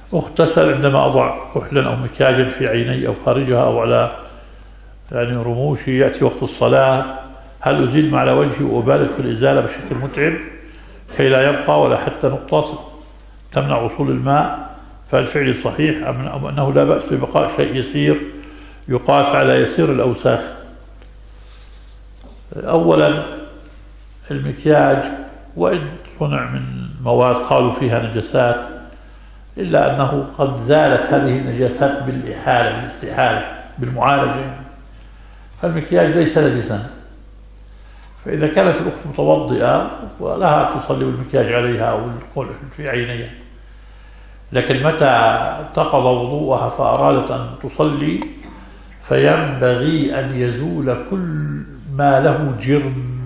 اغتسل عندما أضع كحلا أو مكياجا في عيني أو خارجها أو على يعني رموشي، يأتي وقت الصلاة، هل أزيل ما على وجهي وأبالغ في الإزالة بشكل متعب كي لا يبقى ولا حتى نقطة تمنع وصول الماء؟ فالفعل صحيح أم أنه لا بأس ببقاء شيء يسير يقاس على يسير الأوساخ؟ أولا المكياج وإن صنع من مواد قالوا فيها نجسات، إلا أنه قد زالت هذه النجاسات بالإحالة بالاستحالة بالمعالجة، فالمكياج ليس نجسا. فإذا كانت الأخت متوضئة ولها تصلي والمكياج عليها أو الكحل في عينيها، لكن متى انتقض وضوءها فأرادت أن تصلي فينبغي أن يزول كل ما له جرم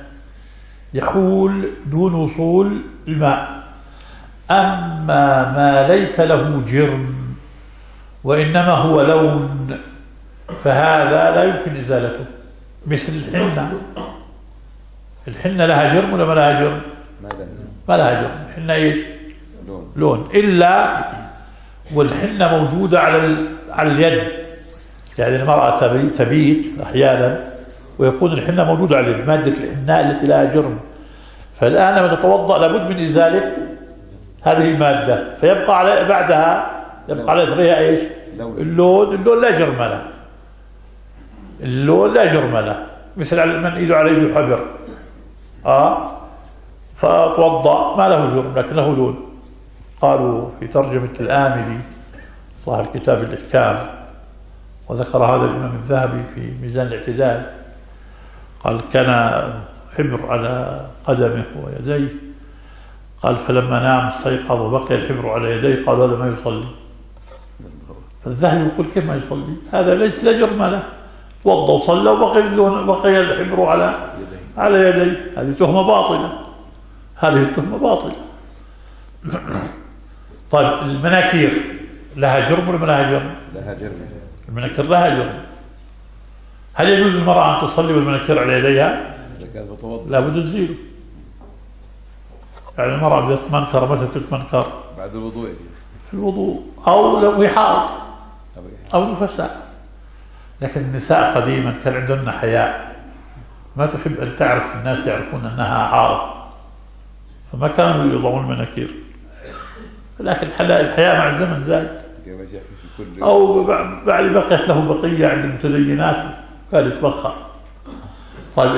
يحول دون وصول الماء. أما ما ليس له جرم وإنما هو لون فهذا لا يمكن إزالته، مثل الحنة. الحنة لها جرم ولا ما لها جرم؟ ما لها جرم. الحنة إيش؟ لون. إلا والحنة موجودة على اليد، يعني المرأة تبيت أحيانا ويكون الحنة موجودة على اليد، مادة الحناء التي لها جرم. فالآن لما تتوضأ لابد من إزالة هذه المادة، فيبقى على بعدها يبقى على إثرها إيش؟ اللون لا جرم له. اللون لا جرم له، مثل من إيده على يده حبر فتوضأ ما له جرم لكن له لون. قالوا في ترجمة الآملي صاحب كتاب الإحكام، وذكر هذا الإمام الذهبي في ميزان الاعتدال، قال كان حبر على قدمه ويديه، قال فلما نام استيقظ وبقي الحبر على يديه قال هذا ما يصلي. فالذهبي يقول كيف ما يصلي؟ هذا ليس لا جرم له، توضأ وصلى وبقي الحبر على يديه. هذه تهمة باطلة، هذه التهمة باطلة. طيب المناكير لها جرم ولا ما لها جرم؟ لها جرم. المناكير لها جرم. هل يجوز للمرأة أن تصلي والمناكير على يديها؟ لا بد تزيله. يعني المرأة بدها تمنكر مثلا تتمنكر بعد الوضوء، في الوضوء أو لو هي حائض أو نفساء. لكن النساء قديما كان عندهن حياء، ما تحب أن تعرف الناس يعرفون أنها حائض، فما كانوا يضعون المناكير. لكن الحياء مع الزمن زاد، أو بعد بقيت له بقية عند المتدينات قال يتبخر. طيب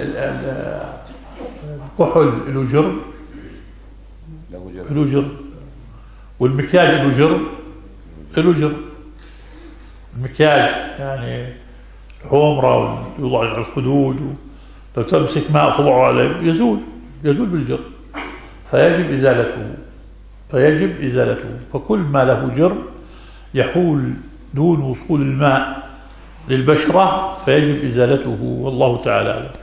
الكحل له جرم؟ له جرم. والمكياج له جرم؟ له جرم. المكياج يعني الحمرة ويوضع على الخدود، لو تمسك ماء وتضعه عليه يزول بالجرم، فيجب إزالته. فكل ما له جرم يحول دون وصول الماء للبشرة فيجب إزالته، والله تعالى أعلم.